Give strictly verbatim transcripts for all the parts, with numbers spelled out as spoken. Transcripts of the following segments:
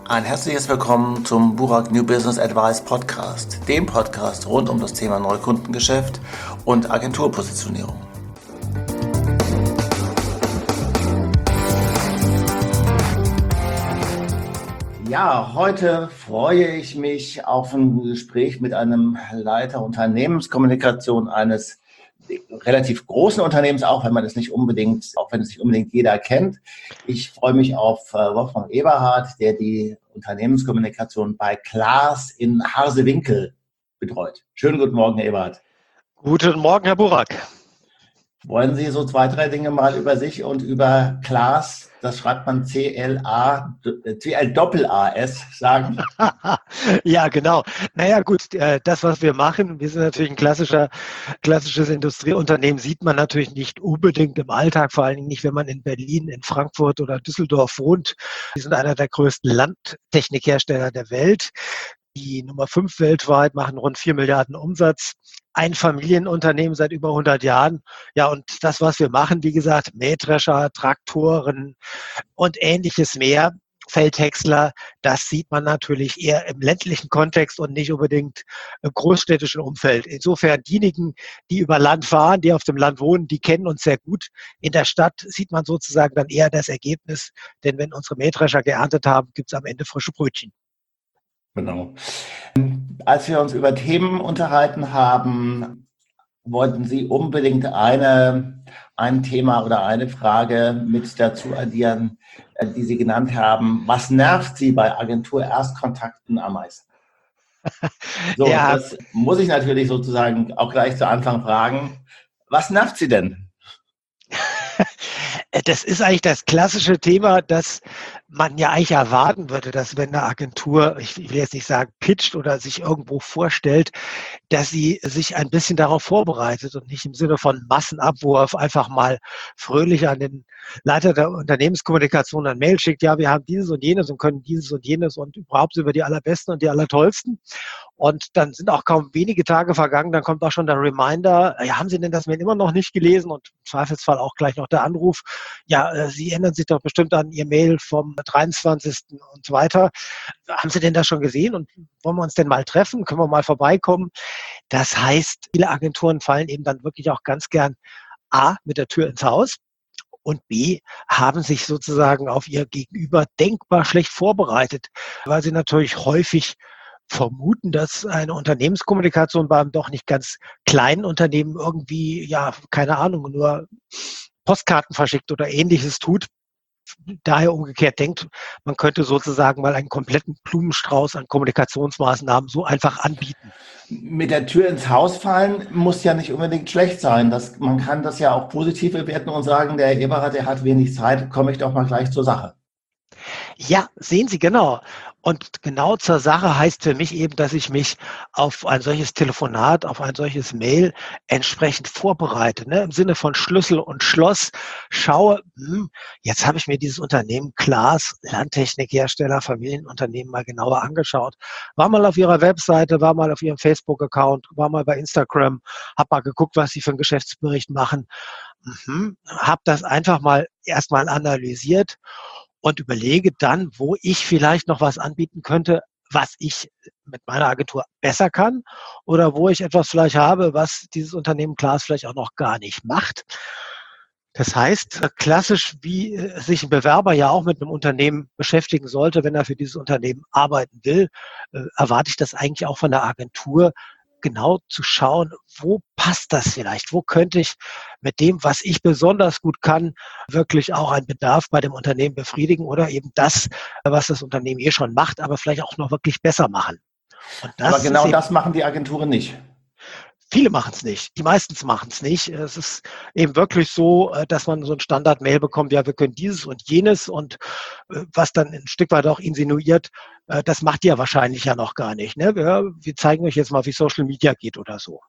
Ein herzliches Willkommen zum Burak New Business Advice Podcast, dem Podcast rund um das Thema Neukundengeschäft und Agenturpositionierung. Ja, heute freue ich mich auf ein Gespräch mit einem Leiter Unternehmenskommunikation eines relativ großen Unternehmens, auch wenn man es nicht unbedingt, auch wenn es nicht unbedingt jeder kennt. Ich freue mich auf Wolfgang Eberhardt, der die Unternehmenskommunikation bei Claas in Harsewinkel betreut. Schönen guten Morgen, Herr Eberhardt. Guten Morgen, Herr Burak. Wollen Sie so zwei, drei Dinge mal über sich und über Claas, das schreibt man C L A, C L A S, sagen? Ja, genau. Naja, gut, das, was wir machen, wir sind natürlich ein klassischer, klassisches Industrieunternehmen, sieht man natürlich nicht unbedingt im Alltag, vor allen Dingen nicht, wenn man in Berlin, in Frankfurt oder Düsseldorf wohnt. Wir sind einer der größten Landtechnikhersteller der Welt. Die Nummer fünf weltweit, machen rund vier Milliarden Umsatz. Ein Familienunternehmen seit über hundert Jahren. Ja, und das, was wir machen, wie gesagt, Mähdrescher, Traktoren und ähnliches mehr, Feldhäcksler, das sieht man natürlich eher im ländlichen Kontext und nicht unbedingt im großstädtischen Umfeld. Insofern diejenigen, die über Land fahren, die auf dem Land wohnen, die kennen uns sehr gut. In der Stadt sieht man sozusagen dann eher das Ergebnis, denn wenn unsere Mähdrescher geerntet haben, gibt es am Ende frische Brötchen. Genau. Als wir uns über Themen unterhalten haben, wollten Sie unbedingt eine, ein Thema oder eine Frage mit dazu addieren, die Sie genannt haben. Was nervt Sie bei Agentur-Erstkontakten am meisten? So, ja. Das muss ich natürlich sozusagen auch gleich zu Anfang fragen. Was nervt Sie denn? Das ist eigentlich das klassische Thema, das man ja eigentlich erwarten würde, dass wenn eine Agentur, ich will jetzt nicht sagen pitcht oder sich irgendwo vorstellt, dass sie sich ein bisschen darauf vorbereitet und nicht im Sinne von Massenabwurf einfach mal fröhlich an den Leiter der Unternehmenskommunikation ein Mail schickt, ja, wir haben dieses und jenes und können dieses und jenes und überhaupt sind wir die Allerbesten und die Allertollsten. Und dann sind auch kaum wenige Tage vergangen, dann kommt auch schon der Reminder, ja, haben Sie denn das Mail immer noch nicht gelesen? Und im Zweifelsfall auch gleich noch der Anruf, ja, Sie erinnern sich doch bestimmt an Ihr Mail vom dreiundzwanzigsten und so weiter. Haben Sie denn das schon gesehen und wollen wir uns denn mal treffen? Können wir mal vorbeikommen? Das heißt, viele Agenturen fallen eben dann wirklich auch ganz gern A, mit der Tür ins Haus und B, haben sich sozusagen auf ihr Gegenüber denkbar schlecht vorbereitet, weil sie natürlich häufig vermuten, dass eine Unternehmenskommunikation bei einem doch nicht ganz kleinen Unternehmen irgendwie, ja, keine Ahnung, nur Postkarten verschickt oder Ähnliches tut. Daher umgekehrt denkt, man könnte sozusagen mal einen kompletten Blumenstrauß an Kommunikationsmaßnahmen so einfach anbieten. Mit der Tür ins Haus fallen muss ja nicht unbedingt schlecht sein. Das, man kann das ja auch positiv bewerten und sagen, der Herr Eberhardt, der hat wenig Zeit, komme ich doch mal gleich zur Sache. Ja, sehen Sie, genau. Und genau zur Sache heißt für mich eben, dass ich mich auf ein solches Telefonat, auf ein solches Mail entsprechend vorbereite, ne? Im Sinne von Schlüssel und Schloss schaue, hm, jetzt habe ich mir dieses Unternehmen Claas, Landtechnikhersteller, Familienunternehmen mal genauer angeschaut. War mal auf ihrer Webseite, war mal auf ihrem Facebook-Account, war mal bei Instagram, habe mal geguckt, was sie für einen Geschäftsbericht machen. Mhm. Habe das einfach mal erstmal analysiert und überlege dann, wo ich vielleicht noch was anbieten könnte, was ich mit meiner Agentur besser kann oder wo ich etwas vielleicht habe, was dieses Unternehmen Claas vielleicht auch noch gar nicht macht. Das heißt, klassisch, wie sich ein Bewerber ja auch mit einem Unternehmen beschäftigen sollte, wenn er für dieses Unternehmen arbeiten will, erwarte ich das eigentlich auch von der Agentur, genau zu schauen, wo passt das vielleicht? Wo könnte ich mit dem, was ich besonders gut kann, wirklich auch einen Bedarf bei dem Unternehmen befriedigen oder eben das, was das Unternehmen eh schon macht, aber vielleicht auch noch wirklich besser machen. Und das aber genau das machen die Agenturen nicht. Viele machen es nicht, die meistens machen es nicht. Es ist eben wirklich so, dass man so ein Standard-Mail bekommt, ja, wir können dieses und jenes und was dann ein Stück weit auch insinuiert, das macht ihr wahrscheinlich ja noch gar nicht. Ne? Wir, wir zeigen euch jetzt mal, wie Social Media geht oder so.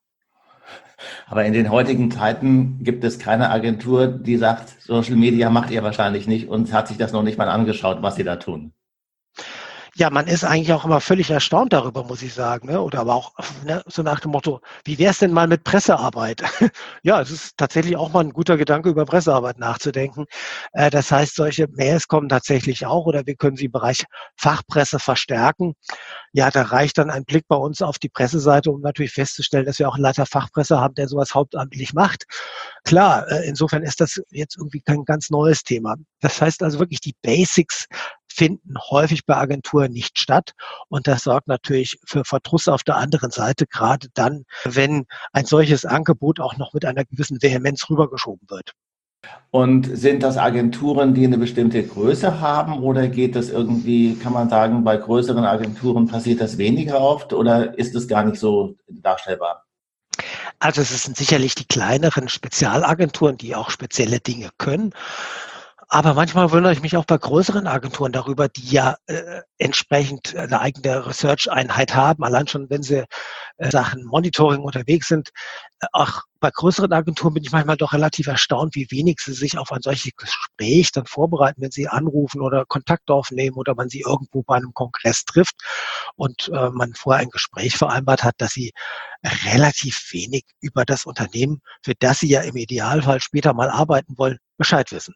Aber in den heutigen Zeiten gibt es keine Agentur, die sagt, Social Media macht ihr wahrscheinlich nicht und hat sich das noch nicht mal angeschaut, was sie da tun. Ja, man ist eigentlich auch immer völlig erstaunt darüber, muss ich sagen, ne? Oder aber auch, ne, so nach dem Motto: „Wie wär's denn mal mit Pressearbeit?“ Ja, es ist tatsächlich auch mal 'n guter Gedanke, über Pressearbeit nachzudenken. Äh, das heißt, solche Mails kommen tatsächlich auch oder wir können sie im Bereich Fachpresse verstärken. Ja, da reicht dann ein Blick bei uns auf die Presseseite, um natürlich festzustellen, dass wir auch 'n Leiter Fachpresse haben, der so was hauptamtlich macht. Klar, äh, insofern ist das jetzt irgendwie kein ganz neues Thema. Das heißt also wirklich, die Basics finden häufig bei Agenturen nicht statt und das sorgt natürlich für Verdruss auf der anderen Seite, grade dann, wenn ein solches Angebot auch noch mit einer gewissen Vehemenz rübergeschoben wird. Und sind das Agenturen, die 'ne bestimmte Größe haben oder geht das irgendwie kann man sagen, bei größeren Agenturen passiert das weniger oft oder ist es gar nicht so darstellbar? Also, es sind sicherlich die kleineren Spezialagenturen, die auch spezielle Dinge können. Aber manchmal wundere ich mich auch bei größeren Agenturen darüber, die ja, äh, entsprechend 'ne eigene Research-Einheit haben, allein schon, wenn sie, äh, Sachen Monitoring unterwegs sind. Äh, auch bei größeren Agenturen bin ich manchmal doch relativ erstaunt, wie wenig sie sich auf ein solches Gespräch dann vorbereiten, wenn sie anrufen oder Kontakt aufnehmen oder man sie irgendwo bei 'nem Kongress trifft und, äh, man vorher ein Gespräch vereinbart hat, dass sie relativ wenig über das Unternehmen, für das sie ja im Idealfall später mal arbeiten wollen, Bescheid wissen.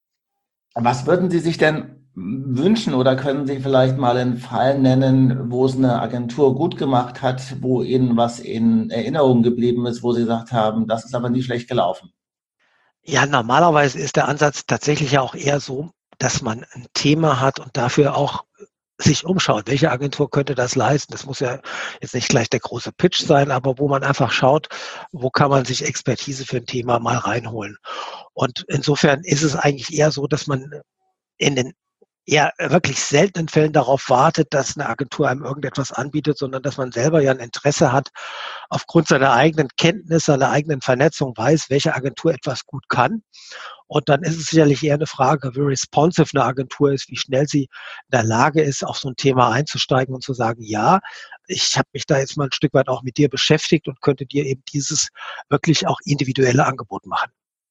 Was würden Sie sich denn w wünschen oder können Sie vielleicht mal 'n Fall nennen, wo es 'ne Agentur gut gemacht hat, wo Ihnen was in Erinnerung geblieben ist, wo Sie gesagt haben: „Das ist aber nie schlecht gelaufen?“ Ja, normalerweise ist der Ansatz tatsächlich ja auch eher so, dass man 'n Thema hat und dafür auch sich umschaut. Welche Agentur könnte das leisten? Das muss ja jetzt nicht gleich der große Pitch sein, aber wo man einfach schaut, wo kann man sich Expertise für 'n Thema mal reinholen? Und insofern ist es eigentlich eher so, dass man in den eher wirklich seltenen Fällen darauf wartet, dass 'ne Agentur einem irgendetwas anbietet, sondern dass man selber ja 'n Interesse hat, aufgrund seiner eigenen Kenntnis, seiner eigenen Vernetzung weiß, welche Agentur etwas gut kann. Und dann ist es sicherlich eher 'ne Frage, wie responsive 'ne Agentur ist, wie schnell sie in der Lage ist, auf so 'n Thema einzusteigen und zu sagen: „Ja, ich habe mich da jetzt mal 'n Stück weit auch mit dir beschäftigt und könnte dir eben dieses wirklich auch individuelle Angebot machen.“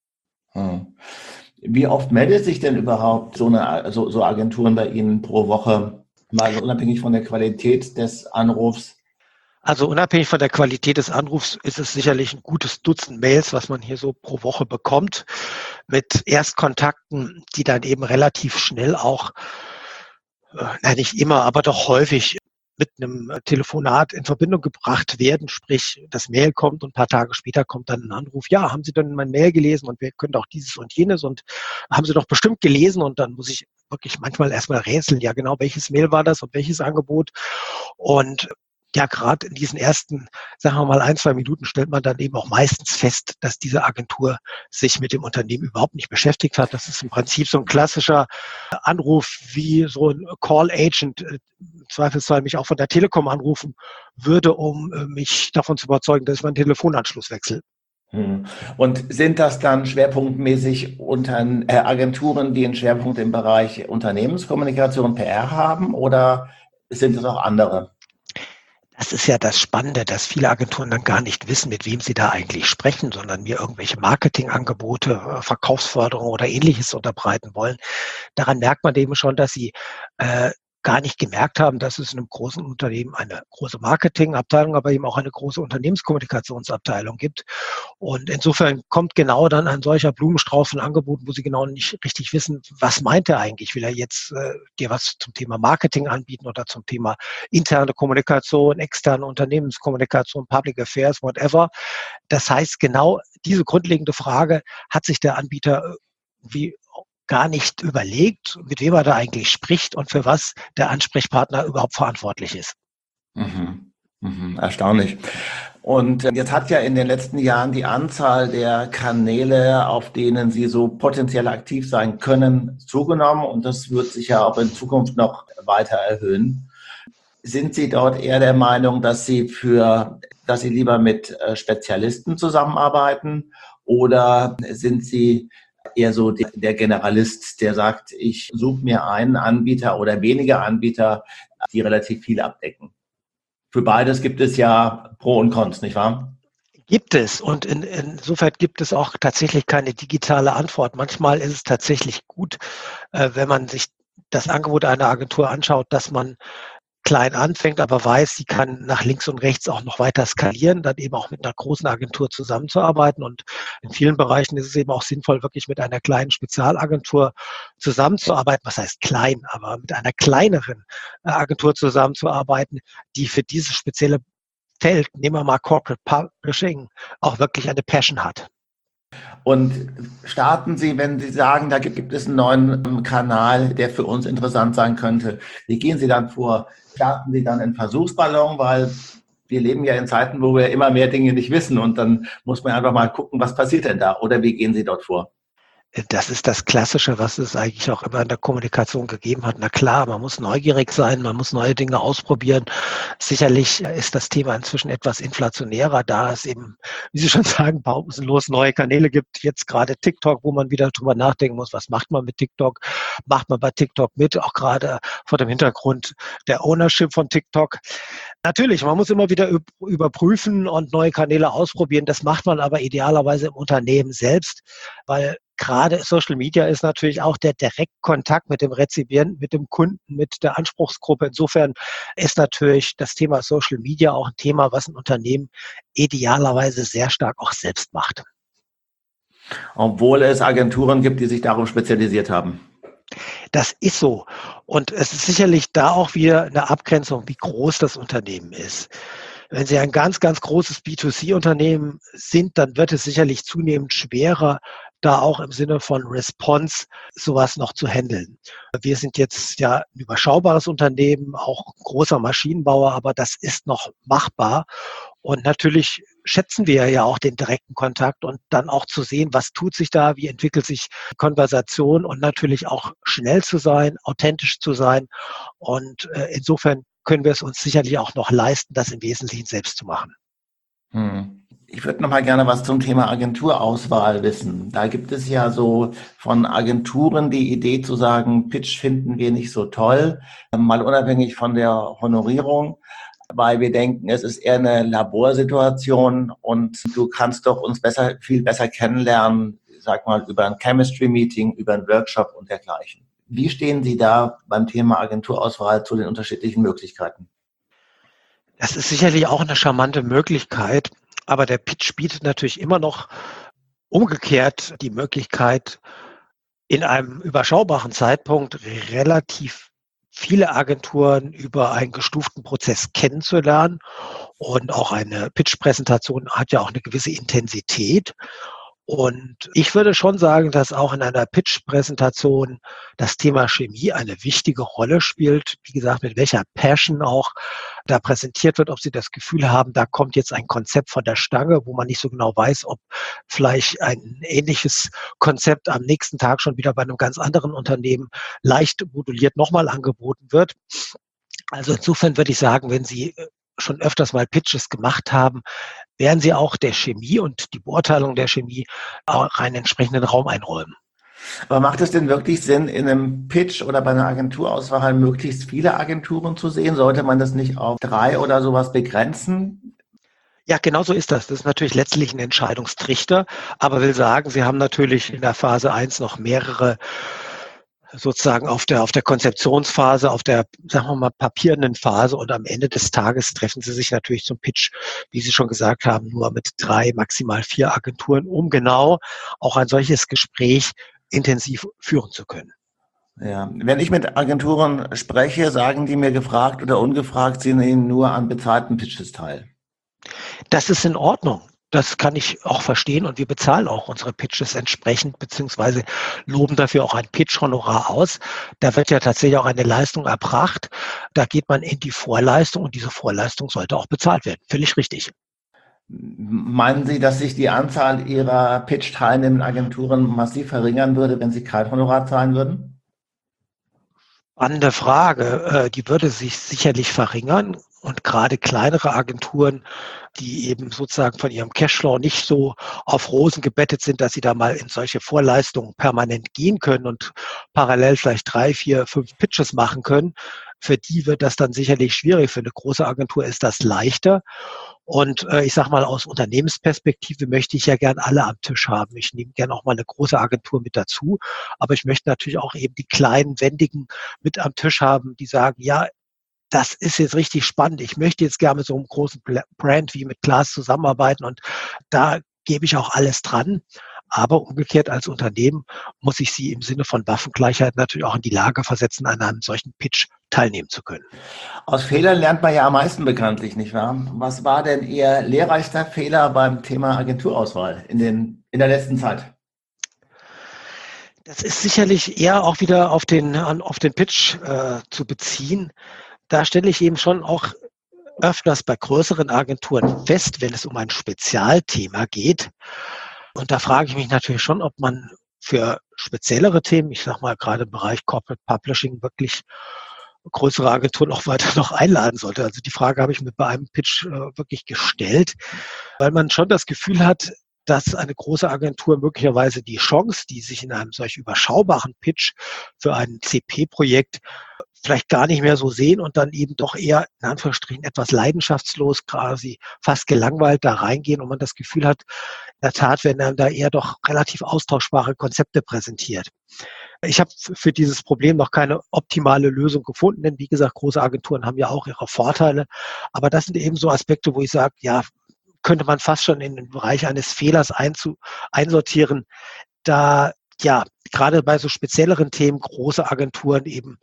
Mhm. Wie oft meldet sich denn überhaupt so 'ne A so so Agenturen bei Ihnen pro Woche, mal unabhängig von der Qualität des Anrufs? Also, unabhängig von der Qualität des Anrufs ist es sicherlich 'n gutes Dutzend Mails, was man hier so pro Woche bekommt, mit Erstkontakten, die dann eben relativ schnell auch äh, na, nicht immer, aber doch häufig mit 'nem Telefonat in Verbindung gebracht werden. Sprich, das Mail kommt und paar Tage später kommt dann 'n Anruf: „Ja, haben Sie denn mein Mail gelesen und wir können doch dieses und jenes und haben Sie doch bestimmt gelesen.“ Und dann muss ich wirklich manchmal erst mal rätseln: „Ja, genau, welches Mail war das und welches Angebot?“ Und ja, grad in diesen ersten, sagen wir mal, ein, zwei Minuten stellt man dann eben auch meistens fest, dass diese Agentur sich mit dem Unternehmen überhaupt nicht beschäftigt hat. Das ist im Prinzip so 'n klassischer Anruf, wie so 'n Call Agent, äh, im Zweifelsfall mich auch von der Telekom anrufen würde, um, äh, mich davon zu überzeugen, dass ich meinen Telefonanschluss wechsle. Mhm. Und sind das dann schwerpunktmäßig Untern äh, Agenturen, die 'n Schwerpunkt im Bereich Unternehmenskommunikation, P R haben oder sind es auch andere? Das ist ja das Spannende, dass viele Agenturen dann gar nicht wissen, mit wem sie da eigentlich sprechen, sondern mir irgendwelche Marketingangebote, äh, Verkaufsförderung oder Ähnliches unterbreiten wollen. Daran merkt man eben schon, dass sie, äh, gar nicht gemerkt haben, dass es in 'nem großen Unternehmen eine große Marketingabteilung, aber eben auch eine große Unternehmenskommunikationsabteilung gibt. Und insofern kommt genau dann ein solcher Blumenstrauß von Angeboten, wo sie genau nicht richtig wissen: „Was meint er eigentlich? Will er jetzt, äh, dir was zum Thema Marketing anbieten oder zum Thema interne Kommunikation, externe Unternehmenskommunikation, Public Affairs, whatever?“ Das heißt, genau diese grundlegende Frage hat sich der Anbieter wie gar nicht überlegt, mit wem er da eigentlich spricht und für was der Ansprechpartner überhaupt verantwortlich ist. Mhm. Mhm. Erstaunlich. Und jetzt hat ja in den letzten Jahren die Anzahl der Kanäle, auf denen Sie so potenziell aktiv sein können, zugenommen und das wird sich ja auch in Zukunft noch weiter erhöhen. Sind Sie dort eher der Meinung, dass Sie für dass Sie lieber mit, äh, Spezialisten zusammenarbeiten oder sind Sie eher so de der Generalist, der sagt: „Ich suche mir einen Anbieter oder wenige Anbieter, die relativ viel abdecken?“ Für beides gibt es ja Pro und Cons, nicht wahr? Gibt es und in insofern gibt es auch tatsächlich keine digitale Antwort. Manchmal ist es tatsächlich gut, äh, wenn man sich das Angebot einer Agentur anschaut, dass man klein anfängt, aber weiß, sie kann nach links und rechts auch noch weiter skalieren, dann eben auch mit einer großen Agentur zusammenzuarbeiten. Und in vielen Bereichen ist es eben auch sinnvoll, wirklich mit einer kleinen Spezialagentur zusammenzuarbeiten. Was heißt klein, aber mit einer kleineren Agentur zusammenzuarbeiten, die für dieses spezielle Feld, nehmen wir mal Corporate Publishing, auch wirklich eine Passion hat. Und starten Sie, wenn Sie sagen, da gibt es einen neuen Kanal, der für uns interessant sein könnte. Wie gehen Sie dann vor? Starten Sie dann einen Versuchsballon, weil wir leben ja in Zeiten, wo wir immer mehr Dinge nicht wissen und dann muss man einfach mal gucken, was passiert denn da? Oder wie gehen Sie dort vor? Das ist das Klassische, was es eigentlich auch immer in der Kommunikation gegeben hat. Na klar, man muss neugierig sein, man muss neue Dinge ausprobieren. Sicherlich ist das Thema inzwischen etwas inflationärer, da es eben, wie Sie schon sagen, pausenlos neue Kanäle gibt. Jetzt gerade TikTok, wo man wieder drüber nachdenken muss, was macht man mit TikTok? Macht man bei TikTok mit? Auch gerade vor dem Hintergrund der Ownership von TikTok. Natürlich, man muss immer wieder überprüfen und neue Kanäle ausprobieren. Das macht man aber idealerweise im Unternehmen selbst, weil gerade Social Media ist natürlich auch der Direktkontakt mit dem Rezipienten, mit dem Kunden, mit der Anspruchsgruppe. Insofern ist natürlich das Thema Social Media auch ein Thema, was ein Unternehmen idealerweise sehr stark auch selbst macht. Obwohl es Agenturen gibt, die sich darauf spezialisiert haben. Das ist so. Und es ist sicherlich da auch wieder eine Abgrenzung, wie groß das Unternehmen ist. Wenn Sie ein ganz, ganz großes B zwei C-Unternehmen sind, dann wird es sicherlich zunehmend schwerer, da auch im Sinne von Response sowas noch zu handeln. Wir sind jetzt ja ein überschaubares Unternehmen, auch großer Maschinenbauer, aber das ist noch machbar. Und natürlich schätzen wir ja auch den direkten Kontakt und dann auch zu sehen, was tut sich da, wie entwickelt sich die Konversation und natürlich auch schnell zu sein, authentisch zu sein. Und äh, insofern können wir es uns sicherlich auch noch leisten, das im Wesentlichen selbst zu machen. Hm. Ich würde noch mal gerne was zum Thema Agenturauswahl wissen. Da gibt es ja so von Agenturen die Idee zu sagen, Pitch finden wir nicht so toll, mal unabhängig von der Honorierung, weil wir denken, es ist eher eine Laborsituation und du kannst doch uns besser, viel besser kennenlernen, sag mal, über ein Chemistry-Meeting, über einen Workshop und dergleichen. Wie stehen Sie da beim Thema Agenturauswahl zu den unterschiedlichen Möglichkeiten? Das ist sicherlich auch eine charmante Möglichkeit, aber der Pitch bietet natürlich immer noch umgekehrt die Möglichkeit, in einem überschaubaren Zeitpunkt relativ viele Agenturen über einen gestuften Prozess kennenzulernen. Und auch eine Pitch-Präsentation hat ja auch eine gewisse Intensität. Und ich würde schon sagen, dass auch in einer Pitch-Präsentation das Thema Chemie eine wichtige Rolle spielt. Wie gesagt, mit welcher Passion auch da präsentiert wird, ob Sie das Gefühl haben, da kommt jetzt ein Konzept von der Stange, wo man nicht so genau weiß, ob vielleicht ein ähnliches Konzept am nächsten Tag schon wieder bei einem ganz anderen Unternehmen leicht moduliert nochmal angeboten wird. Also insofern würde ich sagen, wenn Sie schon öfters mal Pitches gemacht haben, werden Sie auch der Chemie und die Beurteilung der Chemie auch einen entsprechenden Raum einräumen. Aber macht es denn wirklich Sinn, in einem Pitch oder bei einer Agenturauswahl möglichst viele Agenturen zu sehen? Sollte man das nicht auf drei oder sowas begrenzen? Ja, genau so ist das. Das ist natürlich letztlich ein Entscheidungstrichter, aber will sagen, Sie haben natürlich in der Phase eins noch mehrere sozusagen auf der, auf der Konzeptionsphase, auf der, sagen wir mal, papierenden Phase und am Ende des Tages treffen Sie sich natürlich zum Pitch, wie Sie schon gesagt haben, nur mit drei, maximal vier Agenturen, um genau auch ein solches Gespräch intensiv führen zu können. Ja, wenn ich mit Agenturen spreche, sagen die mir gefragt oder ungefragt, sie nehmen nur an bezahlten Pitches teil. Das ist in Ordnung. Das kann ich auch verstehen und wir bezahlen auch unsere Pitches entsprechend, beziehungsweise loben dafür auch ein Pitch-Honorar aus. Da wird ja tatsächlich auch eine Leistung erbracht. Da geht man in die Vorleistung und diese Vorleistung sollte auch bezahlt werden. Völlig richtig. Meinen Sie, dass sich die Anzahl Ihrer Pitch-teilnehmenden Agenturen massiv verringern würde, wenn Sie kein Honorar zahlen würden? Spannende Frage. Die würde sich sicherlich verringern. Und gerade kleinere Agenturen, die eben sozusagen von ihrem Cashflow nicht so auf Rosen gebettet sind, dass sie da mal in solche Vorleistungen permanent gehen können und parallel vielleicht drei, vier, fünf Pitches machen können, für die wird das dann sicherlich schwierig. Für eine große Agentur ist das leichter. Und äh, ich sage mal, aus Unternehmensperspektive möchte ich ja gern alle am Tisch haben. Ich nehme gern auch mal eine große Agentur mit dazu. Aber ich möchte natürlich auch eben die kleinen, wendigen mit am Tisch haben, die sagen, ja, das ist jetzt richtig spannend. Ich möchte jetzt gerne mit so einem großen Brand wie mit Klaas zusammenarbeiten und da gebe ich auch alles dran. Aber umgekehrt als Unternehmen muss ich sie im Sinne von Waffengleichheit natürlich auch in die Lage versetzen, an einem solchen Pitch teilnehmen zu können. Aus Fehlern lernt man ja am meisten bekanntlich, nicht wahr? Was war denn Ihr lehrreichster Fehler beim Thema Agenturauswahl in den, in der letzten Zeit? Das ist sicherlich eher auch wieder auf den, auf den Pitch äh, zu beziehen. Da stelle ich eben schon auch öfters bei größeren Agenturen fest, wenn es um ein Spezialthema geht. Und da frage ich mich natürlich schon, ob man für speziellere Themen, ich sage mal gerade im Bereich Corporate Publishing, wirklich größere Agenturen auch weiter noch einladen sollte. Also die Frage habe ich mir bei einem Pitch äh, wirklich gestellt, weil man schon das Gefühl hat, dass eine große Agentur möglicherweise die Chance, die sich in einem solch überschaubaren Pitch für ein C P-Projekt vielleicht gar nicht mehr so sehen und dann eben doch eher, in Anführungsstrichen, etwas leidenschaftslos, quasi fast gelangweilt da reingehen und man das Gefühl hat, in der Tat werden dann da eher doch relativ austauschbare Konzepte präsentiert. Ich habe für dieses Problem noch keine optimale Lösung gefunden, denn wie gesagt, große Agenturen haben ja auch ihre Vorteile, aber das sind eben so Aspekte, wo ich sage, ja, könnte man fast schon in den Bereich eines Fehlers einzu, einsortieren, da ja gerade bei so spezielleren Themen große Agenturen eben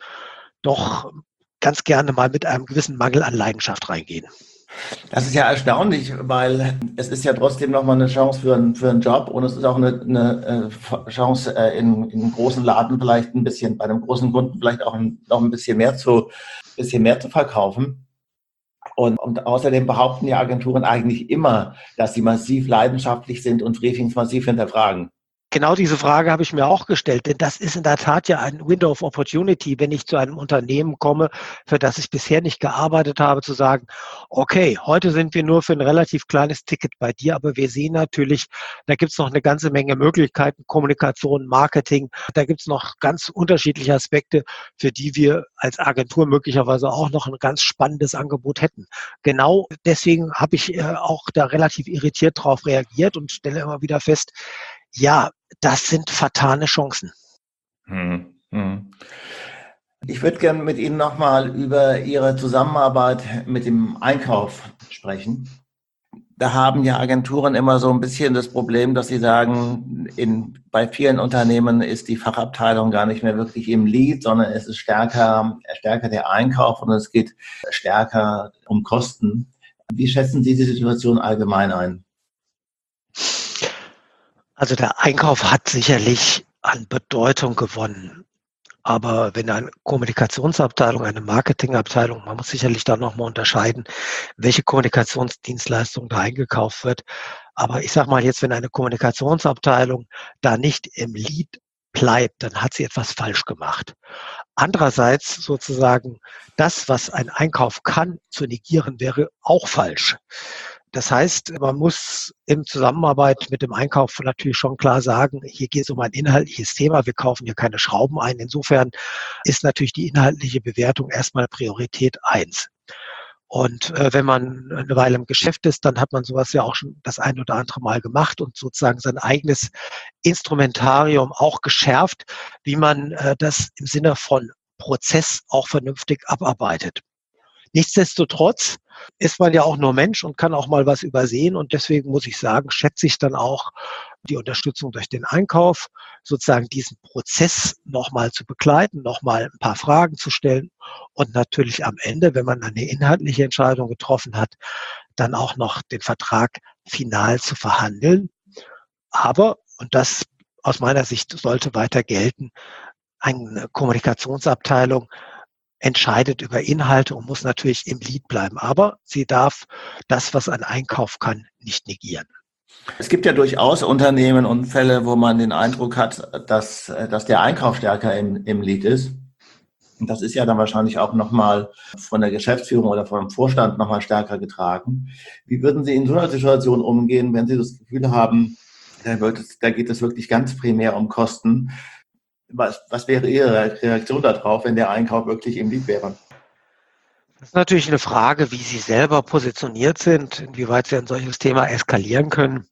doch ganz gerne mal mit einem gewissen Mangel an Leidenschaft reingehen. Das ist ja erstaunlich, weil es ist ja trotzdem nochmal eine Chance für einen, für einen Job und es ist auch eine, eine Chance, in, in einem großen Laden vielleicht ein bisschen, bei einem großen Kunden vielleicht auch ein, noch ein bisschen mehr zu, bisschen mehr zu verkaufen. Und, und außerdem behaupten die Agenturen eigentlich immer, dass sie massiv leidenschaftlich sind und Briefings massiv hinterfragen. Genau diese Frage habe ich mir auch gestellt, denn das ist in der Tat ja ein Window of Opportunity, wenn ich zu einem Unternehmen komme, für das ich bisher nicht gearbeitet habe, zu sagen, okay, heute sind wir nur für ein relativ kleines Ticket bei dir, aber wir sehen natürlich, da gibt es noch eine ganze Menge Möglichkeiten, Kommunikation, Marketing, da gibt es noch ganz unterschiedliche Aspekte, für die wir als Agentur möglicherweise auch noch ein ganz spannendes Angebot hätten. Genau deswegen habe ich äh, auch da relativ irritiert drauf reagiert und stelle immer wieder fest, ja, das sind vertane Chancen. Hm, hm. Ich würde gerne mit Ihnen nochmal über Ihre Zusammenarbeit mit dem Einkauf sprechen. Da haben ja Agenturen immer so ein bisschen das Problem, dass sie sagen, in, bei vielen Unternehmen ist die Fachabteilung gar nicht mehr wirklich im Lead, sondern es ist stärker, stärker der Einkauf und es geht stärker um Kosten. Wie schätzen Sie die Situation allgemein ein? Also der Einkauf hat sicherlich an Bedeutung gewonnen. Aber wenn eine Kommunikationsabteilung, eine Marketingabteilung, man muss sicherlich da nochmal unterscheiden, welche Kommunikationsdienstleistung da eingekauft wird. Aber ich sage mal jetzt, wenn eine Kommunikationsabteilung da nicht im Lead bleibt, dann hat sie etwas falsch gemacht. Andererseits sozusagen das, was ein Einkauf kann, zu negieren, wäre auch falsch. Das heißt, man muss in Zusammenarbeit mit dem Einkauf natürlich schon klar sagen, hier geht es um ein inhaltliches Thema, wir kaufen hier keine Schrauben ein. Insofern ist natürlich die inhaltliche Bewertung erstmal Priorität eins. Und äh, wenn man eine Weile im Geschäft ist, dann hat man sowas ja auch schon das ein oder andere Mal gemacht und sozusagen sein eigenes Instrumentarium auch geschärft, wie man äh, das im Sinne von Prozess auch vernünftig abarbeitet. Nichtsdestotrotz ist man ja auch nur Mensch und kann auch mal was übersehen. Und deswegen muss ich sagen, schätze ich dann auch die Unterstützung durch den Einkauf, sozusagen diesen Prozess nochmal zu begleiten, nochmal ein paar Fragen zu stellen und natürlich am Ende, wenn man eine inhaltliche Entscheidung getroffen hat, dann auch noch den Vertrag final zu verhandeln. Aber, und das aus meiner Sicht sollte weiter gelten, eine Kommunikationsabteilung entscheidet über Inhalte und muss natürlich im Lead bleiben. Aber sie darf das, was ein Einkauf kann, nicht negieren. Es gibt ja durchaus Unternehmen und Fälle, wo man den Eindruck hat, dass, dass der Einkauf stärker im, im Lead ist. Und das ist ja dann wahrscheinlich auch nochmal von der Geschäftsführung oder vom Vorstand nochmal stärker getragen. Wie würden Sie in so einer Situation umgehen, wenn Sie das Gefühl haben, da, wird es, da geht es wirklich ganz primär um Kosten? Was, was wäre Ihre Reaktion darauf, wenn der Einkauf wirklich im Lead wäre? Das ist natürlich eine Frage, wie Sie selber positioniert sind, inwieweit Sie ein solches Thema eskalieren können.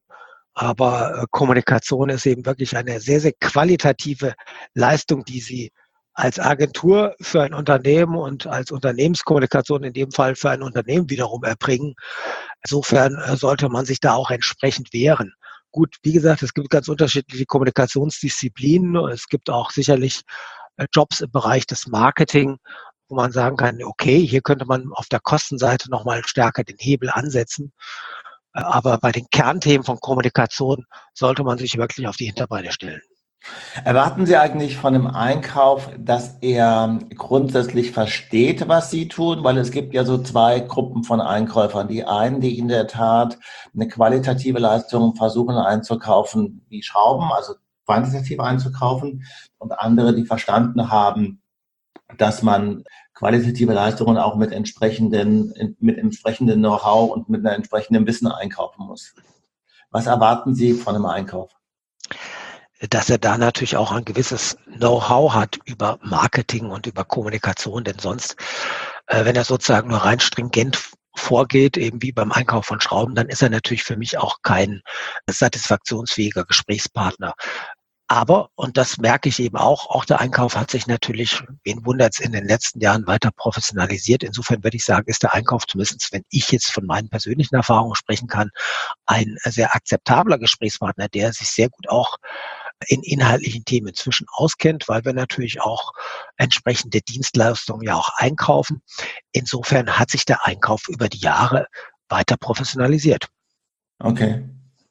Aber äh, Kommunikation ist eben wirklich eine sehr, sehr qualitative Leistung, die Sie als Agentur für ein Unternehmen und als Unternehmenskommunikation in dem Fall für ein Unternehmen wiederum erbringen. Insofern äh, sollte man sich da auch entsprechend wehren. Gut, wie gesagt, es gibt ganz unterschiedliche Kommunikationsdisziplinen. Es gibt auch sicherlich äh, Jobs im Bereich des Marketing, wo man sagen kann, okay, hier könnte man auf der Kostenseite nochmal stärker den Hebel ansetzen. Äh, aber bei den Kernthemen von Kommunikation sollte man sich wirklich auf die Hinterbeine stellen. Erwarten Sie eigentlich von dem Einkauf, dass er grundsätzlich versteht, was Sie tun? Weil es gibt ja so zwei Gruppen von Einkäufern. Die einen, die in der Tat eine qualitative Leistung versuchen einzukaufen, wie Schrauben, also quantitativ einzukaufen, und andere, die verstanden haben, dass man qualitative Leistungen auch mit entsprechenden, mit entsprechendem Know-how und mit einem entsprechenden Wissen einkaufen muss. Was erwarten Sie von einem Einkauf? Dass er da natürlich auch ein gewisses Know-how hat über Marketing und über Kommunikation, denn sonst, äh, wenn er sozusagen nur rein stringent vorgeht, eben wie beim Einkauf von Schrauben, dann ist er natürlich für mich auch kein satisfaktionsfähiger Gesprächspartner. Aber, und das merke ich eben auch, auch der Einkauf hat sich natürlich, wen wundert's, in den letzten Jahren weiter professionalisiert. Insofern würde ich sagen, ist der Einkauf, zumindest wenn ich jetzt von meinen persönlichen Erfahrungen sprechen kann, ein sehr akzeptabler Gesprächspartner, der sich sehr gut auch in inhaltlichen Themen inzwischen auskennt, weil wir natürlich auch entsprechende Dienstleistungen ja auch einkaufen. Insofern hat sich der Einkauf über die Jahre weiter professionalisiert. Okay.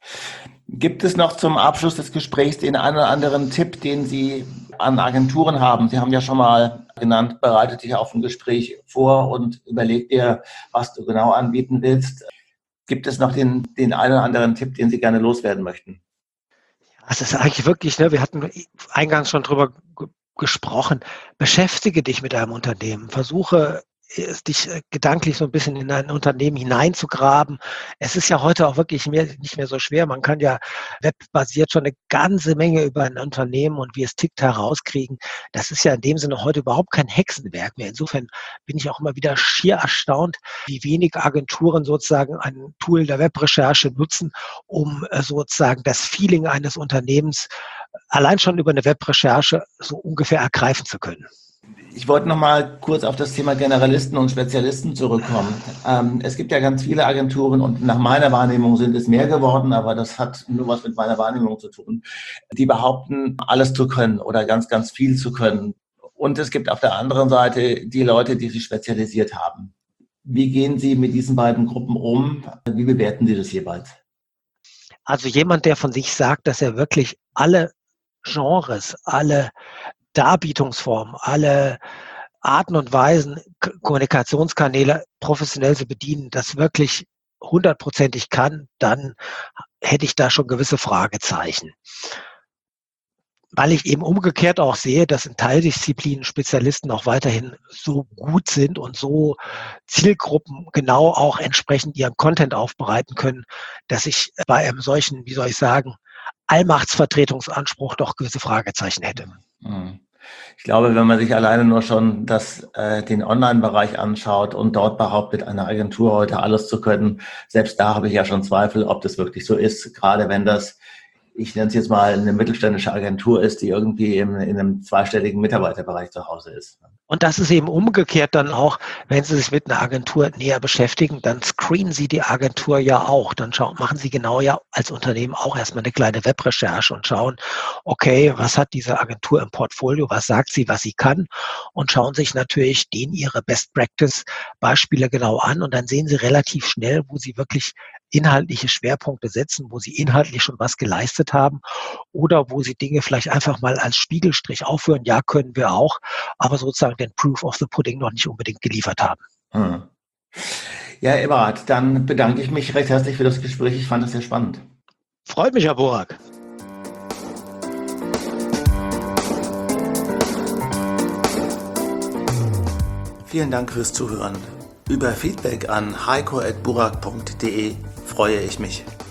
Gibt es noch zum Abschluss des Gesprächs den einen oder anderen Tipp, den Sie an Agenturen haben? Sie haben ja schon mal genannt, bereite dich auf ein Gespräch vor und überleg dir, was du genau anbieten willst. Gibt es noch den, den einen oder anderen Tipp, den Sie gerne loswerden möchten? Das ist eigentlich wirklich, ne, wir hatten eingangs schon drüber g- gesprochen, beschäftige dich mit deinem Unternehmen, versuche äh, dich äh, gedanklich so ein bisschen in ein Unternehmen hineinzugraben. Es ist ja heute auch wirklich mehr, nicht mehr so schwer. Man kann ja webbasiert schon eine ganze Menge über ein Unternehmen und wie es tickt herauskriegen. Das ist ja in dem Sinne heute überhaupt kein Hexenwerk mehr. Insofern bin ich auch immer wieder schier erstaunt, wie wenig Agenturen sozusagen ein Tool der Webrecherche nutzen, um äh, sozusagen das Feeling eines Unternehmens allein schon über eine Webrecherche so ungefähr ergreifen zu können. Ich wollte noch mal kurz auf das Thema Generalisten und Spezialisten zurückkommen. Ähm, es gibt ja ganz viele Agenturen und nach meiner Wahrnehmung sind es mehr geworden, aber das hat nur was mit meiner Wahrnehmung zu tun, die behaupten, alles zu können oder ganz, ganz viel zu können. Und es gibt auf der anderen Seite die Leute, die sich spezialisiert haben. Wie gehen Sie mit diesen beiden Gruppen um? Wie bewerten Sie das jeweils? Also jemand, der von sich sagt, dass er wirklich alle Genres, alle Darbietungsformen, alle Arten und Weisen, K- Kommunikationskanäle professionell zu bedienen, das wirklich hundertprozentig kann, dann hätte ich da schon gewisse Fragezeichen. Weil ich eben umgekehrt auch sehe, dass in Teildisziplinen Spezialisten auch weiterhin so gut sind und so Zielgruppen genau auch entsprechend ihren Content aufbereiten können, dass ich bei einem solchen, wie soll ich sagen, Allmachtsvertretungsanspruch doch gewisse Fragezeichen hätte. Ich glaube, wenn man sich alleine nur schon das, äh, den Online-Bereich anschaut und dort behauptet, eine Agentur heute alles zu können, selbst da habe ich ja schon Zweifel, ob das wirklich so ist, gerade wenn das, ich nenne es jetzt mal, eine mittelständische Agentur ist, die irgendwie im, in einem zweistelligen Mitarbeiterbereich zu Hause ist. Und das ist eben umgekehrt dann auch, wenn Sie sich mit einer Agentur näher beschäftigen, dann screenen Sie die Agentur ja auch. Dann schauen, machen Sie genau ja als Unternehmen auch erstmal eine kleine Webrecherche und schauen, okay, was hat diese Agentur im Portfolio, was sagt sie, was sie kann, und schauen sich natürlich den ihre Best-Practice-Beispiele genau an, und dann sehen Sie relativ schnell, wo Sie wirklich inhaltliche Schwerpunkte setzen, wo Sie inhaltlich schon was geleistet haben oder wo Sie Dinge vielleicht einfach mal als Spiegelstrich aufführen. Ja, können wir auch, aber sozusagen den Proof of the Pudding noch nicht unbedingt geliefert haben. Hm. Ja, Eberhard, dann bedanke ich mich recht herzlich für das Gespräch. Ich fand das sehr spannend. Freut mich, Herr Borak. Vielen Dank fürs Zuhören. Über Feedback an heiko at burak punkt de freue ich mich.